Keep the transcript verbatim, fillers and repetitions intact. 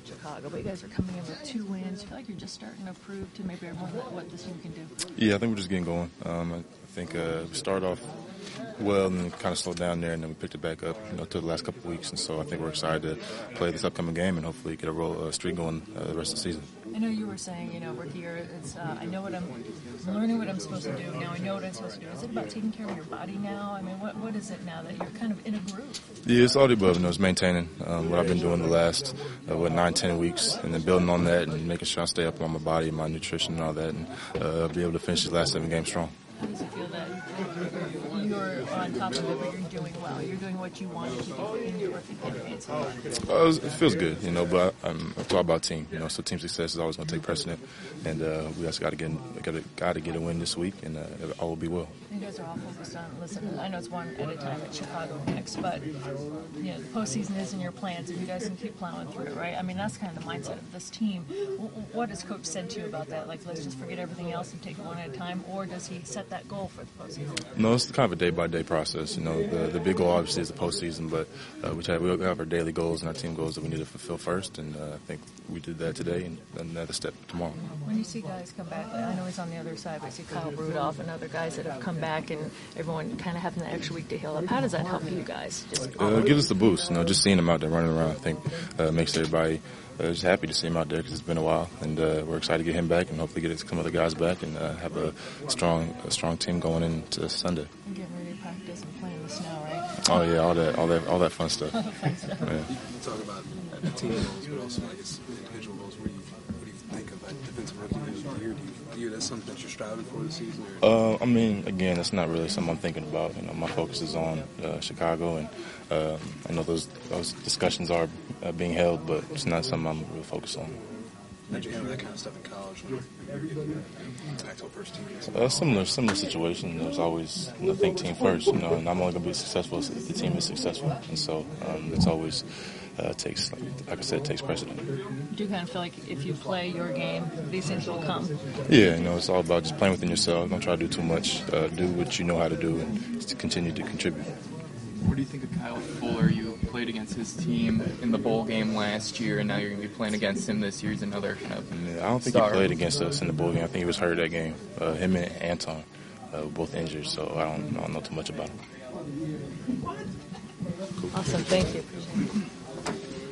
in Chicago, but you guys are coming in with two wins. You feel like you're just starting to prove to maybe everyone what this team can do? Yeah, I think we're just getting going. Um, I think uh, we started off well and then kind of slowed down there, and then we picked it back up, you know, to the last couple of weeks. And so I think we're excited to play this upcoming game and hopefully get a roll, uh, streak going uh, the rest of the season. I know you were saying, you know, rookie year, it's, uh, I know what I'm, I'm learning what I'm supposed to do. Now I know what I'm supposed to do. Is it about taking care of your body now? I mean, what what is it now that you're kind of in a groove? Yeah, it's all the above. You know, it's maintaining um, what I've been doing the last, uh, what, nine, ten weeks, and then building on that and making sure I stay up on my body, my nutrition and all that, and uh, be able to finish these last seven games strong. How does it feel that you're on top of it, but you're doing well? You're doing what you wanted to do in your rookie campaigns. Uh, it feels good, you know, but I'm, I'm all about team, you know, so team success is always going to take precedent, and uh, we just got to get got to got to get a win this week, and uh, all will be well. You guys are all focused on, listen, I know it's one at a time at Chicago next, but, you know, the postseason is in your plans, and you guys can keep plowing through it, right? I mean, that's kind of the mindset of this team. What has Coach said to you about that? Like, let's just forget everything else and take it one at a time, or does he set that goal for the postseason? No, it's kind of a day-by-day process. You know, the the big goal obviously is the postseason, but uh, we have we have our daily goals and our team goals that we need to fulfill first, and uh, I think we did that today, and another step tomorrow. When you see guys come back, I know he's on the other side, but I see Kyle Rudolph and other guys that have come back, and everyone kind of having that extra week to heal up. How does that help you guys? Just uh, it gives us a boost. You know, just seeing them out there running around, I think uh, makes everybody uh, just happy to see him out there because it's been a while, and uh, we're excited to get him back and hopefully get some other guys back and uh, have a strong a strong team going into Sunday. And getting ready to practice and play in the snow, right? Oh yeah, all that, all that, all that fun stuff. All the fun stuff. Yeah. You talk about the team goals, but also I guess individual goals. What do you what do you think of that defensive rookie of the year? Do you feel that's something that you're striving for this season? Uh, I mean, again, that's not really something I'm thinking about. You know, my focus is on uh, Chicago, and uh, I know those those discussions are uh, being held, but it's not something I'm really focused on. Did you handle that kind of stuff in college when you're actual first team? Uh, similar, similar situation. There's always, I think, team first. You know, and I'm only going to be successful if the team is successful, and so um, it's always uh, takes, like, like I said, it takes precedent. Do you kind of feel like if you play your game, these things will come? Yeah, you know, it's all about just playing within yourself. Don't try to do too much. Uh, do what you know how to do, and just continue to contribute. What do you think of Kyle Fuller? You played against his team in the bowl game last year, and now you're going to be playing against him this year. He's another kind of yeah, I don't think star. he played against us in the bowl game. I think he was hurt that game. Uh, him and Anton uh, were both injured, so I don't, I don't know too much about him. Awesome. Thank you. Appreciate it.